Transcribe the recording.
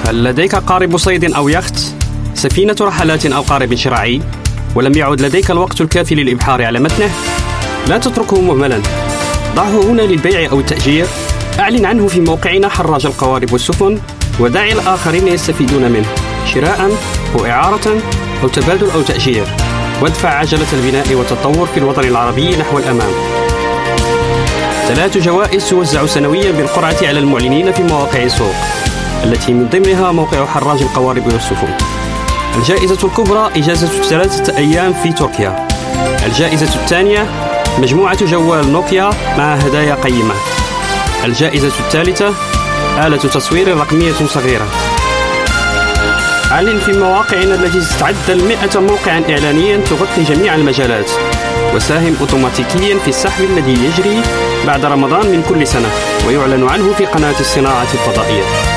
هل لديك قارب صيد أو يخت، سفينة رحلات أو قارب شراعي، ولم يعد لديك الوقت الكافي للإبحار على متنه؟ لا تتركه مهملا، ضعه هنا للبيع أو التأجير. أعلن عنه في موقعنا حراج القوارب والسفن، ودع الآخرين يستفيدون منه شراء أو إعارة أو تبادل أو تأجير، وادفع عجلة البناء والتطور في الوطن العربي نحو الأمام. 3 جوائز توزع سنويا بالقرعة على المعلنين في مواقع السوق، التي من ضمنها موقع حراج القوارب والسفن. الجائزة الكبرى إجازة 3 أيام في تركيا. الجائزة الثانية مجموعة جوال نوكيا مع هدايا قيمة. الجائزة الثالثة آلة تصوير رقمية صغيرة. أعلن في مواقعنا التي تتعدى 100 موقعا إعلانيا تغطي جميع المجالات، وساهم أوتوماتيكيا في السحب الذي يجري بعد رمضان من كل سنة، ويعلن عنه في قناة الصناعة الفضائية.